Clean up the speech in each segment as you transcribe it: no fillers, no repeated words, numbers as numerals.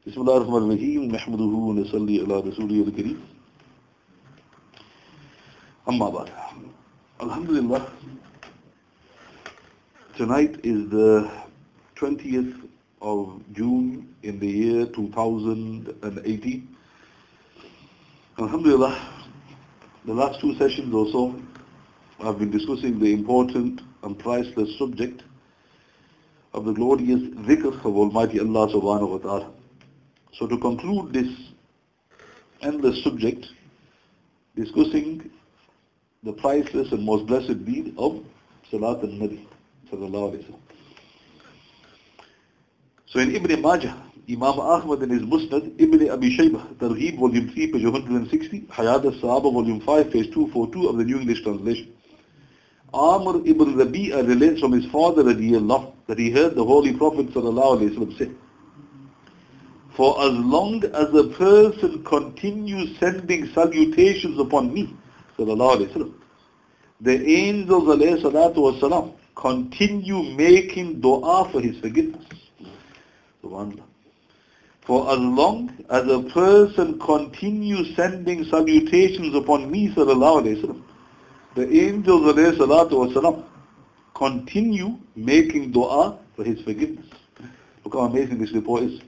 Bismillah ar-Rahman ar-Rahim. Nahmaduhu wa nusalli ala Rasulihi al-Kareem. Amma ba'd. Alhamdulillah. Tonight is the 20th of June in the year 2018. Alhamdulillah, the last two sessions or so, I've been discussing the important and priceless subject of the glorious dhikr of Almighty Allah subhanahu wa ta'ala. So to conclude this endless subject, discussing the priceless and most blessed deed of Salat al-Nabi sallallahu alayhi wa sallam. So in Ibn Majah, Imam Ahmad in his Musnad, Ibn Abi Shaybah, Targhib, volume 3, page 160, Hayat al-Sahaba, volume 5, page 242 of the New English Translation. Amr ibn Rabi'a relates from his father radiyallahu that he heard the Holy Prophet sallallahu alayhi wa sallam say, "For as long as a person continues sending salutations upon me, sallallahu alayhi wa sallam, the angels alayhi salatu wasalam continue making dua for his forgiveness." Subhanallah. For as long as a person continues sending salutations upon me, sallallahu alayhi wa sallam, the angels alayhi salatu wasalam continue making dua for his forgiveness. Look how amazing this report is.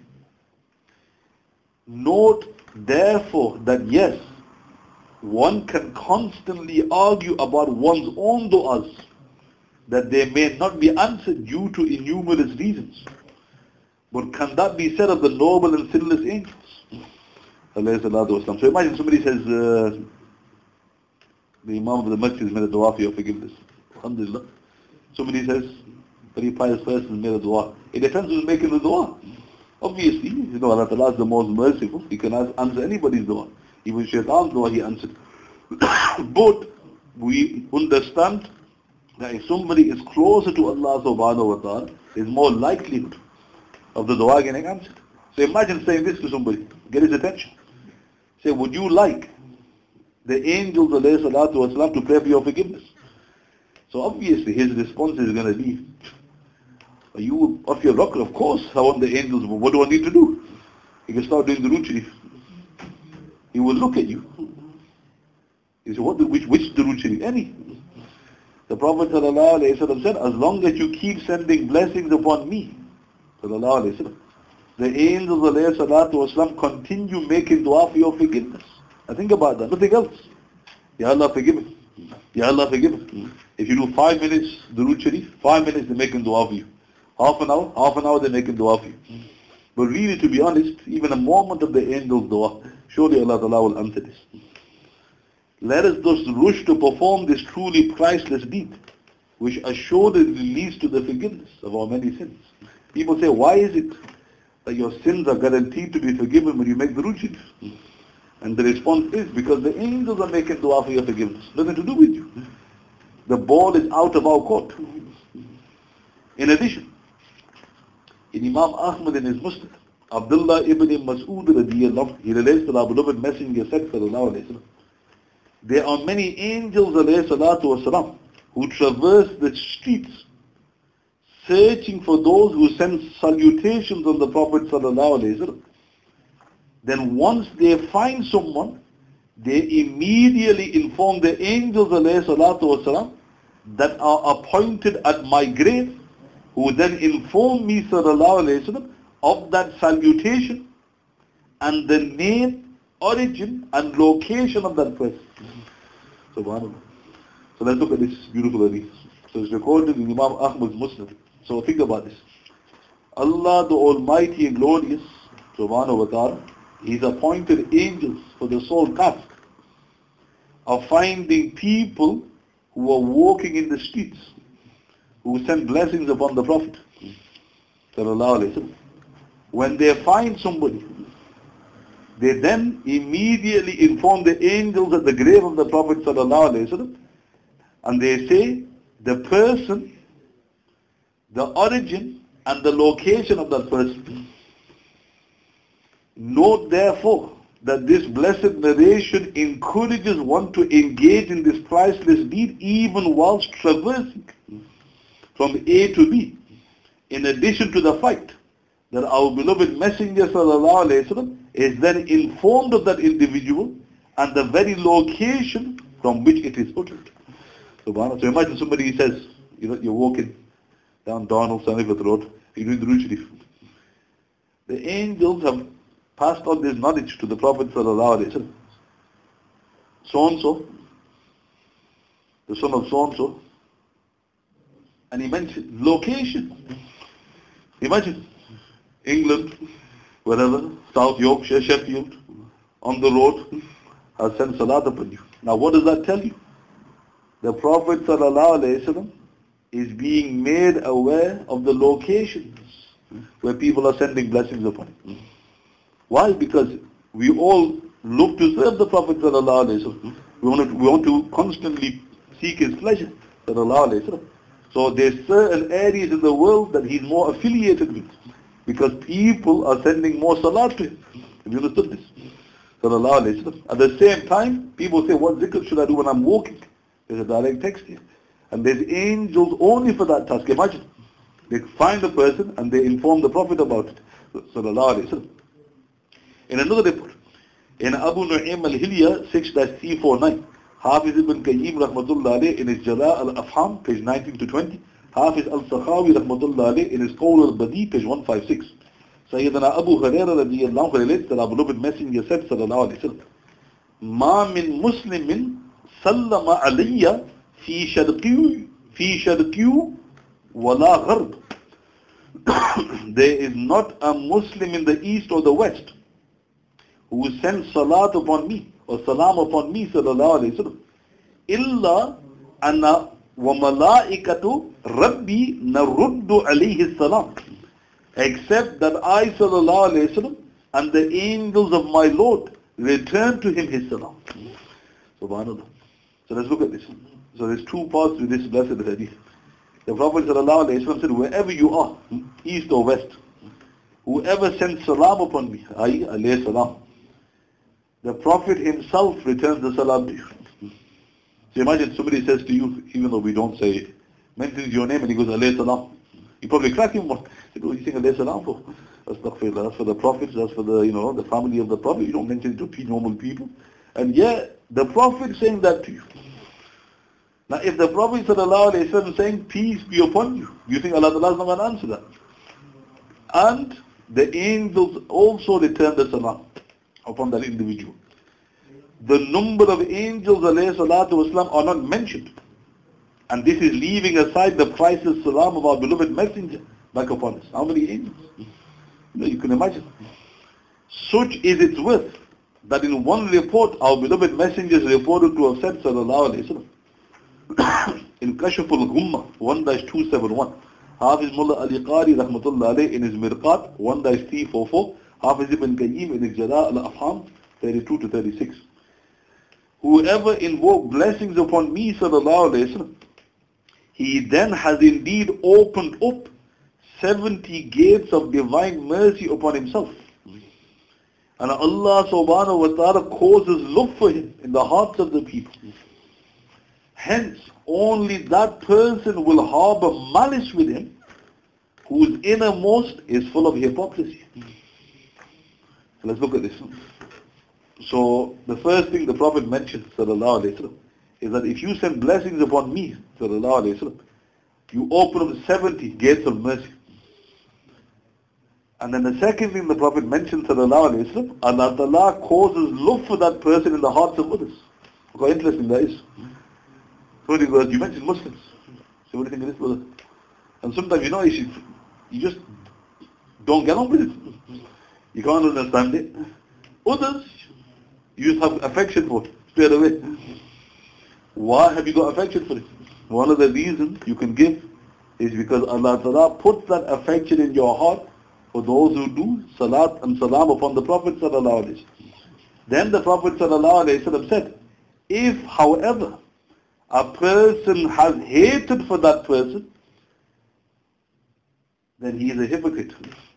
Note therefore that yes, one can constantly argue about one's own du'as, that they may not be answered due to innumerable reasons. But can that be said of the noble and sinless angels? So imagine somebody says, the Imam of the Masjid has made a dua for your forgiveness. Alhamdulillah. Somebody says, very pious person made a dua. It depends who's making the dua. Obviously, Allah Ta'ala is the most merciful. He can answer anybody's dua. Even Shaitan's dua he answered. But we understand that if somebody is closer to Allah subhanahu wa ta'ala, there's more likelihood of the dua getting answered. So imagine saying this to somebody, get his attention. Say, would you like the angels alayhi salatu wasalam to pray for your forgiveness? So obviously his response is going to be, are you off your rocker? Of course I want the angels, but what do I need to do? He can start doing the Durood Sharif. He will look at you. He said, which Durood Sharif? Any. The Prophet sallallahu alayhi wa sallam said, as long as you keep sending blessings upon me, sallallahu alayhi wa sallam, the angels alayhi salatu wasalam continue making dua for your forgiveness. Now think about that, nothing else. Ya Allah forgive me. Ya Allah forgive me. If you do 5 minutes Durood Sharif, 5 minutes they're making dua for you. Half an hour they're making dua for you. But really, to be honest, even a moment of the angel's dua, surely Allah Ta'ala will answer this. Let us thus rush to perform this truly priceless deed, which assuredly leads to the forgiveness of our many sins. People say, why is it that your sins are guaranteed to be forgiven when you make the Durood Sharif? And the response is, because the angels are making dua for your forgiveness. Nothing to do with you. The ball is out of our court. In addition, in Imam Ahmad in his Musnad, Abdullah ibn Mas'ud radiyallahu, he relates to the beloved messenger said, sallallahu alayhi wa sallam, there are many angels alayhi salatu wasalam who traverse the streets searching for those who send salutations on the Prophet sallallahu alayhi wa sallam. Then once they find someone, they immediately inform the angels alayhi salatu wasalam that are appointed at my grave, who then inform me sallallahu alayhi wa sallam of that salutation and the name, origin and location of that person. Subhanallah. So let's look at this beautiful hadith. So it's recorded in Imam Ahmad's Musnad. So think about this. Allah the Almighty and Glorious, subhanahu wa ta'ala, He's appointed angels for the sole task of finding people who are walking in the streets, who send blessings upon the Prophet sallallahu alayhi wa sallam. When they find somebody, they then immediately inform the angels at the grave of the Prophet sallallahu alayhi wa sallam, and they say the person, the origin and the location of that person. Note therefore that this blessed narration encourages one to engage in this priceless deed even whilst traversing from A to B, in addition to the fact that our beloved Messenger sallallahu alayhi wasallam is then informed of that individual and the very location from which it is uttered. Subhanallah. So imagine somebody says, you're walking down Darnell Sanifat Road, you're doing the Durood Sharif. The angels have passed on this knowledge to the Prophet sallallahu alayhi wasallam. So-and-so, the son of so-and-so, and he mentioned location. Imagine, England, wherever, South Yorkshire, Sheffield, on the road, has sent salat upon you. Now what does that tell you? The Prophet ﷺ is being made aware of the locations where people are sending blessings upon him. Why? Because we all look to serve the Prophet ﷺ. We want to constantly seek his pleasure ﷺ. So there's certain areas in the world that he's more affiliated with, because people are sending more salat to him. Have you understood this? At the same time, people say, what zikr should I do when I'm walking? There's a direct text here. And there's angels only for that task. Imagine. They find the person and they inform the Prophet about it. In another report, in Abu Nu'aym al-Hilya 6-349, Hafiz ibn Qayyim rahmatullah alayh in his Jala al-Afham, page 19 to 20, Hafiz al-Sakhawi rahmatullah alayh in his Qawl al-Badi, page 156. Sayyidina Abu Hurairah radiyallahu anhu relates that our beloved Messenger said sallallahu alayhi wa sallam, Ma min muslimin sallama alayya fi shadqiyu wala gharb. There is not a Muslim in the east or the west who sends salat upon me or salam upon me sallallahu alayhi wa sallam, illa anna wa malaikatu rabbi naruddu alayhi salam, except that I sallallahu alayhi wa sallam and the angels of my Lord return to him his salam. Subhanallah. So let's look at this. So there's two parts to this blessed hadith. The Prophet sallallahu alayhi wa sallam said, wherever you are, east or west, whoever sends salam upon me, alayhi salam, the Prophet himself returns the salam to you. So imagine somebody says to you, even though we don't say it, mentions your name and he goes, alayhi salam. You probably crack him one. You know, you saying alayhi salam for? Astaghfirullah. That's for the Prophets, that's for the, the family of the Prophet. You don't mention it to normal people. And yet, the Prophet saying that to you. Now, if the Prophet sallallahu alayhi wa sallam saying, peace be upon you, you think Allah Ta'ala is not going to answer that? And the angels also return the salam upon that individual. The number of angels alayhi salatu wasalam are not mentioned. And this is leaving aside the priceless salam of our beloved Messenger back upon us. How many angels? You can imagine. Such is its worth that in one report our beloved Messenger is reported to have said sallallahu alayhi wa sallam, in Kashf al-Ghumma 1-271, Hafiz Mullah Ali Qari rahmatullah alayh in his Mirqat 1-344, Hafiz ibn Qayyim in his Jala al-Afham 32 to 36. Whoever invoked blessings upon me sallallahu alayhi wa sallam, he then has indeed opened up 70 gates of divine mercy upon himself. And Allah subhanahu wa ta'ala causes love for him in the hearts of the people. Hence, only that person will harbor malice with him whose innermost is full of hypocrisy. So let's look at this. So the first thing the Prophet mentioned sallallahu alayhi wa sallam is that if you send blessings upon me sallallahu alayhi wa sallam, you open up 70 gates of mercy. And then the second thing the Prophet mentioned sallallahu alayhi wa sallam, Allah Ta'ala causes love for that person in the hearts of others. Look how interesting that is. Somebody goes, you mentioned Muslims. So what do you think of this, brother? And sometimes you just don't get on with it. You can't understand it. Others, you just have affection for it straight away. Why have you got affection for it? One of the reasons you can give is because Allah Ta'ala puts that affection in your heart for those who do salat and salam upon the Prophet sallallahu alaihi wasallam. Then the Prophet sallallahu alaihi wasallam said, if, however, a person has hatred for that person, then he is a hypocrite.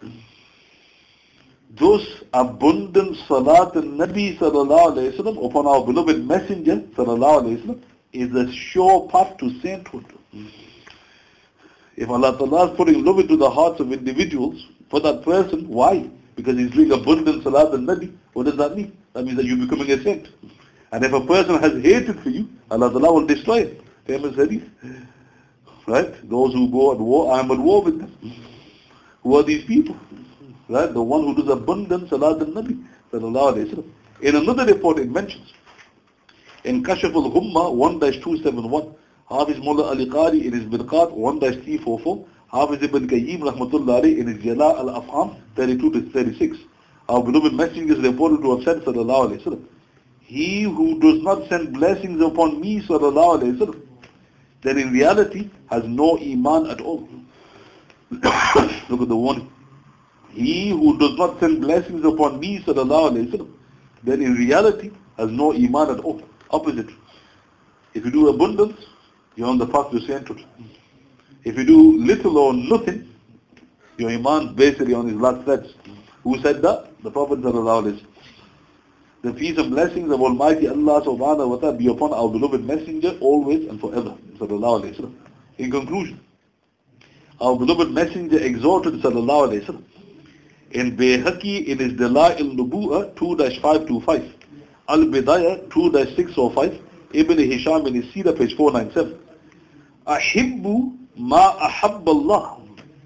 Thus, abundant salat and Nabi sallallahu alayhi wa sallam upon our beloved Messenger sallallahu alayhi wa sallam is a sure path to sainthood. If Allah Ta'ala is putting love into the hearts of individuals, for that person. Why? Because he's doing abundant salat and nabi. What does that mean? That means that you're becoming a saint. And if a person has hatred for you, Allah Ta'ala will destroy it. Famous hadith. Right? Those who go at war, I am at war with them. Who are these people? Right? The one who does abundant salat and nabi. Sallallahu alayhi wa sallam. In another report it mentions, in Kashaf al-Ghumma 1-271, Hafiz Mullah Ali Qari in his Birqat 1-344, Hafiz Ibn Qayyim Rahmatullah alayhi in his Jala al-Afham 32-36. Our beloved messenger is reported to have said, Sallallahu alayhi wa sallam, he who does not send blessings upon me, Sallallahu alayhi wa sallam, then in reality has no iman at all. Look at the warning. He who does not send blessings upon me, Sallallahu alayhi wa sallam, then in reality has no iman at all. Opposite. If you do abundance, you're on the path to sainthood. If you do little or nothing, your iman basically on his last threads. Who said that? The Prophet Sallallahu Alaihi Wasallam. The peace and blessings of Almighty Allah Subhanahu wa Ta'ala be upon our beloved messenger always and forever. Sallallahu Alaihi Wasallam. In conclusion, our beloved messenger exhorted Sallallahu Alaihi Wasallam in Bayhaqi in his Dala'il Nubu'ah 2-525, Al-Bidayah 2-605, Ibn Hisham in his Sirah page 497. Ahibbu ma ahabba Allah.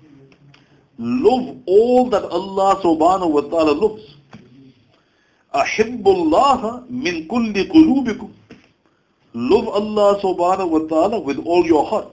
Love all that Allah subhanahu wa ta'ala loves. Ahibbu Allah min kulli qulubikum. Love Allah subhanahu wa ta'ala with all your heart.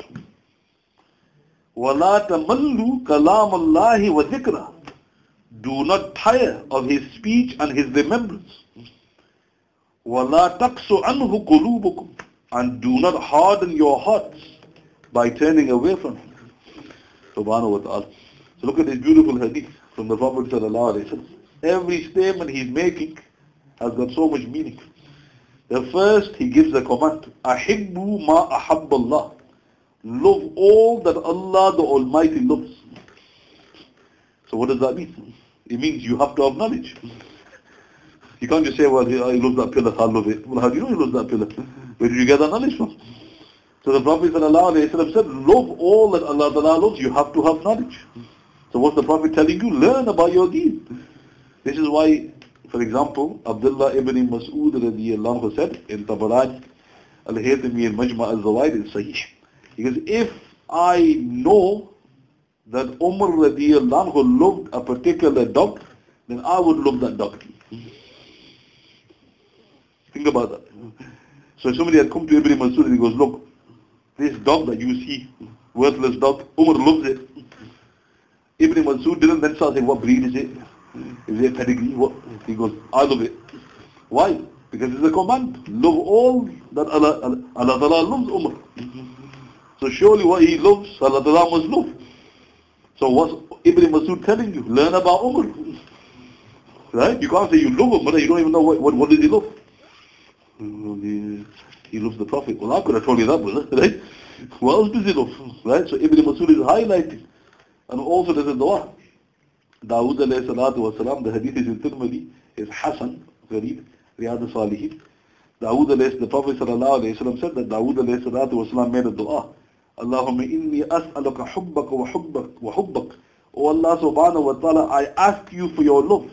وَلَا تَمَلُّوا كَلَامَ اللَّهِ وَذِكْرَهُ. Do not tire of his speech and his remembrance. وَلَا تَقْسُ عَنْهُ قُلُوبُكُمْ. And do not harden your hearts by turning away from him. Subhanahu wa ta'ala. So look at this beautiful hadith from the Prophet Sallallahu Alaihi Wasallam. Every statement he's making has got so much meaning. The first, he gives a command. Ahibbu ma ahabba Allah. Love all that Allah the Almighty loves. So what does that mean? It means you have to have knowledge. You can't just say, well, he loves that pillar, I love it. Well, how do you know he loves that pillar? Where did you get that knowledge from? So the Prophet ﷺ said, love all that Allah loves, you have to have knowledge. So what's the Prophet telling you? Learn about your deen. This is why, for example, Abdullah ibn Mas'ud radiyallahu anhu said in Tabarani, Al-Haythami al-Majma' al-Zawaid al-Sahih. He goes, if I know that Umar radiyallahu anhu loved a particular dog, then I would love that dog. Think about that. So somebody had come to Ibn Mas'ud and he goes, look, this dog that you see, worthless dog, Umar loves it. Ibn Mas'ud didn't then start saying, what breed is it? Is it pedigree? What? He goes, I love it. Why? Because it's a command. Love all that Allah loves Umar. So surely what he loves, Allah must love. So what's Ibn Mas'ud telling you? Learn about Umar. Right? You can't say you love Umar, you don't even know what does he love. He loves the Prophet. Well, I could have told you that, brother. Right? What else does he love? Right? So Ibn Mas'ud is highlighting. And also there's a dua. Dawood alayhi salatu wa salam, the hadith is in Tirmidhi, is Hasan, Gharib, Riyad al-Salihin. Dawood alayhi, the Prophet sallallahu alayhi wa sallam said that Dawood alayhi salatu wa salam made a dua. Allahumma inni as'aluka hubbaka wa hubbak. Oh Allah subhanahu wa ta'ala, I ask you for your love.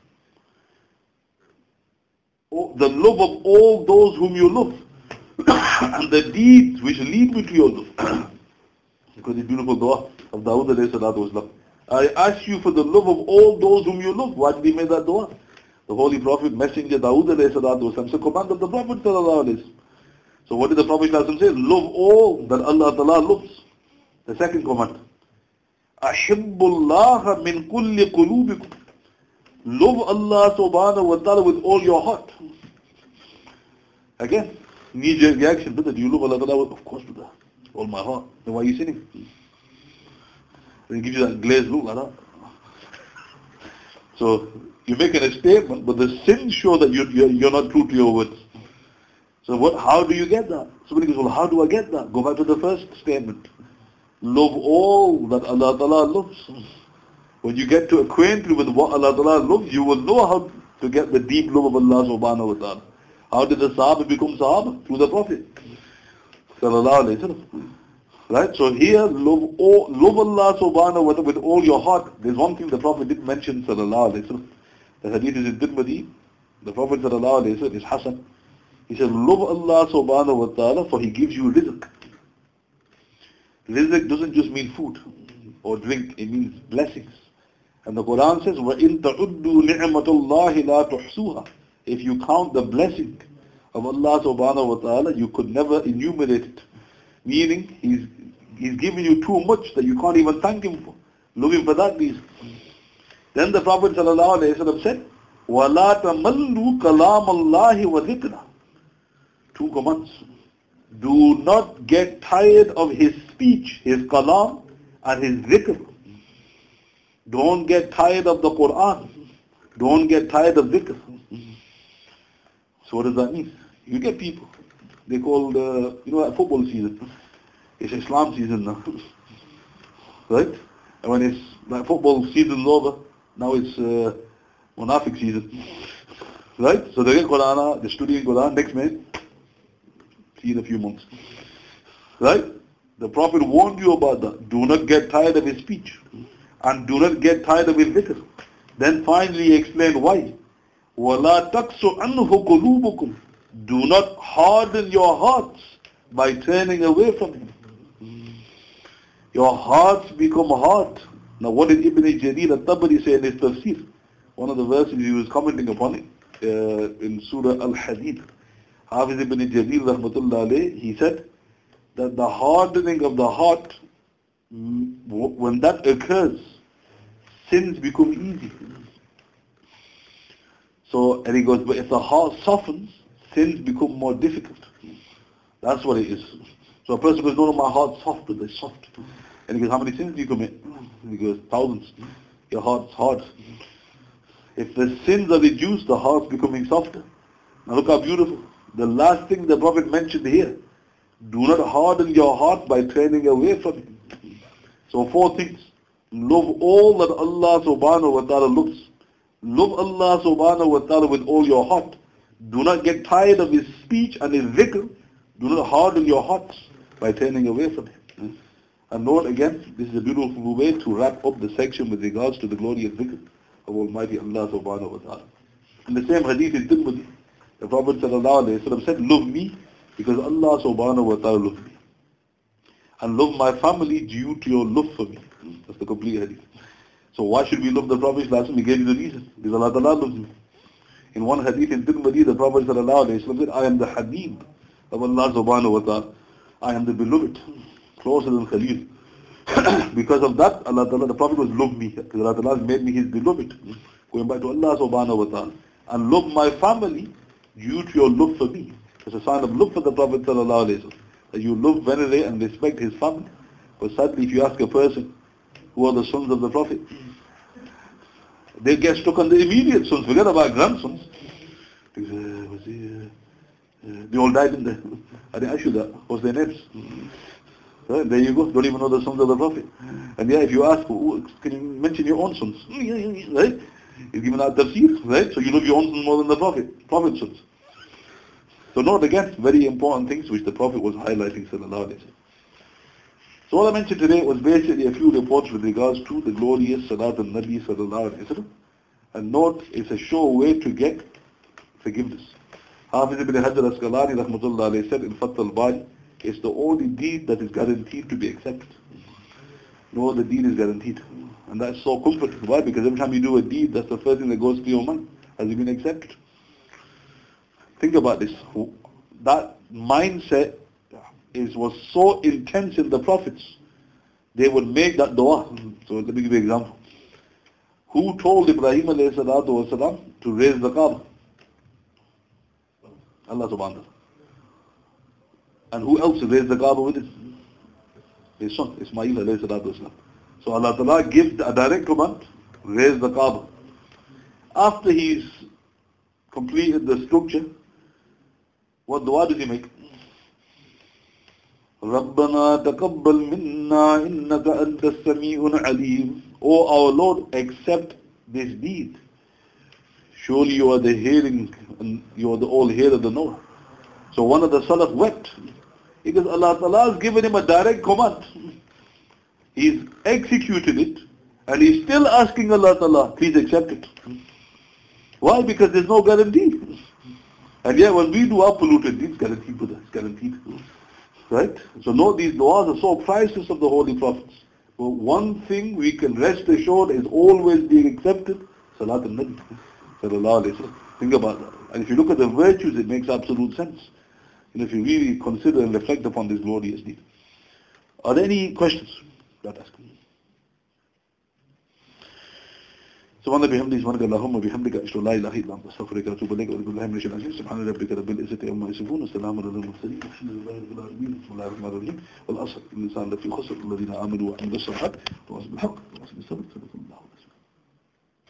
Oh, the love of all those whom you love. And the deeds which lead me to your love. Because it's beautiful dua of Dawood alayhi salatu wa salam. I ask you for the love of all those whom you love. Why did he make that dua? The Holy Prophet, Messenger Dawood alayhi salatu wa salam, it's a command of the Prophet sallallahu alayhi wa sallam. So what did the Prophet say? Love all that Allah Ta'ala loves. The second command. Ahibbullaha min kulli qulubikum. Love Allah subhanahu wa ta'ala with all your heart. Again, knee-jerk reaction. Brother, do you love Allah Ta'ala? Of course, brother. All my heart. Then why are you sinning? Then he gives you that glazed look like that. So you're making a statement, but the sins show that you're not true to your words. So how do you get that? Somebody goes, well, how do I get that? Go back to the first statement. Love all that Allah Ta'ala loves. When you get to acquainted with what Allah Ta'ala loves, you will know how to get the deep love of Allah Subhanahu wa Ta'ala. How did the Sahaba become Sahaba? Through the Prophet. Sallallahu Alaihi Wasallam. Right? So here, love Allah subhanahu wa ta'ala with all your heart. There's one thing the Prophet did mention, sallallahu alayhi wa sallam. The hadith is in Tirmidhi. The Prophet sallallahu alayhi wa sallam is Hassan. He said, love Allah subhanahu wa ta'ala for He gives you rizq. Rizq doesn't just mean food or drink, it means blessings. And the Quran says, وَإِن تَعُدُّوا نِعْمَةَ اللَّهِ لَا تُحْصُوهَا. If you count the blessing of Allah subhanahu wa ta'ala, you could never enumerate it. Meaning, He's given you too much that you can't even thank Him for. Love Him for that reason. Then the Prophet sallallahu alayhi wa sallam said, وَلَا تَمَلُّوا كَلَامَ اللَّهِ وَذِكْرَهُ. 2 commands. Do not get tired of His speech, His kalam, and His dhikr. Don't get tired of the Quran. Don't get tired of dhikr. So what does that mean? You get people, they call football season. It's Islam season now. Right? And when it's like football season's over, now it's Munafiq season. Right? So they get Quran, they're studying Quran, next minute, see in a few months. Right? The Prophet warned you about that. Do not get tired of his speech. And do not get tired of his dhikr. Then finally he explained why. وَلَا تَقْسُ عَنْهُ قُلُوبُكُمْ. Do not harden your hearts by turning away from him. Your hearts become hard. Now what did Ibn Jarir al-Tabari say in his tafsir? One of the verses he was commenting upon it in Surah Al-Hadid. Hafiz Ibn Jarir rahmatullah alayh, he said that the hardening of the heart, when that occurs, sins become easy. So, and he goes, but if the heart softens, sins become more difficult. That's what it is. So a person goes, no, my heart's soft, but it's soft. And he goes, how many sins do you commit? And he goes, thousands. Your heart's hard. If the sins are reduced, the heart's becoming softer. Now look how beautiful. The last thing the Prophet mentioned here, do not harden your heart by turning away from him. So 4 things. Love all that Allah subhanahu wa ta'ala loves. Love Allah subhanahu wa ta'ala with all your heart. Do not get tired of his speech and his dhikr. Do not harden your hearts by turning away from him. And note again, this is a beautiful way to wrap up the section with regards to the glorious dhikr of Almighty Allah subhanahu wa ta'ala. In the same hadith in Tirmidhi, the Prophet sallallahu alayhi wa sallam said, love me because Allah subhanahu wa ta'ala loves me. And love my family due to your love for me. That's the complete hadith. So why should we love the Prophet? He gave you the reason. Because Allah Ta'ala loves me. In one hadith in Tirmidhi, the Prophet said, I am the Habib of Allah subhanahu wa ta'ala. I am the beloved, closer than Khalil. Because of that, Allah Ta'ala, the Prophet was love me. Because Allah Ta'ala made me his beloved. Going back to Allah subhanahu wa ta'ala. And love my family due to your love for me. It's a sign of love for the Prophet sallallahu alayhi wa sallam. That you love, venerate and respect his family. But sadly, if you ask a person, who are the sons of the Prophet, they get stuck on the immediate sons, forget about grandsons. They all died in there. I didn't ask you that. What's their names? Right, there you go, don't even know the sons of the Prophet. And yeah, if you ask, can you mention your own sons? Right? He's given out tafsir, right? So you love your own sons more than the Prophet's sons. So note again, very important things which the Prophet was highlighting, sallallahu alayhi wa sallam. So what I mentioned today was basically a few reports with regards to the glorious Salat al-Nabi sallallahu alayhi wa sallam. And note, it's a sure way to get forgiveness. Hafiz ibn Hajar Asqalani rahmatullah alayhi said in Fath al-Bari, it's the only deed that is guaranteed to be accepted. No other deed is guaranteed. And that's so comforting. Why? Because every time you do a deed, that's the first thing that goes through your mind. Has it been accepted? Think about this. That mindset was so intense in the prophets. They would make that dua. So let me give you an example. Who told Ibrahim alayhi salatu wasalam to raise the Kaaba? Allah subhanahu wa ta'ala. And who else raised the Kaaba with him? His son, Ismail alayhi salatu wasalam. So Allah Ta'ala gives a direct command, raise the Kaaba. After he's completed the structure, what dua does he make? رَبَّنَا تَقَبَّلْ مِنَّا إِنَّكَ أَنْتَ السَّمِيعُ الْعَلِيمُ. O our Lord, accept this deed. Surely you are the hearing, and you are the all hearer, the knower. So one of the Salaf wept. Because Allah Ta'ala has given him a direct command. He's executed it, and he's still asking Allah Ta'ala, please accept it. Why? Because there's no guarantee. And yet when we do our polluted deeds, guaranteed with us, guaranteed. Right? So no, these du'as are so priceless of the Holy Prophets. But one thing we can rest assured is always being accepted, Salat al-Nabi. Sallallahu alayhi wa sallam. Think about that. And if you look at the virtues, it makes absolute sense. And if you really consider and reflect upon this glorious deed. Are there any questions? Not asking. سبحان الله بحمده سبحانك اللهم وبحمدك أشهد أن لا إله إلا أنت أستغفرك وأتوب إليك وأعوذ بالله من الشيطان الرجيم سبحان ربك رب العزة عما يصفون والسلام على المرسلين والحمد لله رب العالمين بسم الله الرحمن الرحيم والعصر الإنسان لفي خسر الذين آمنوا وعملوا الصالحات وتواصوا بالحق وتواصوا بالصبر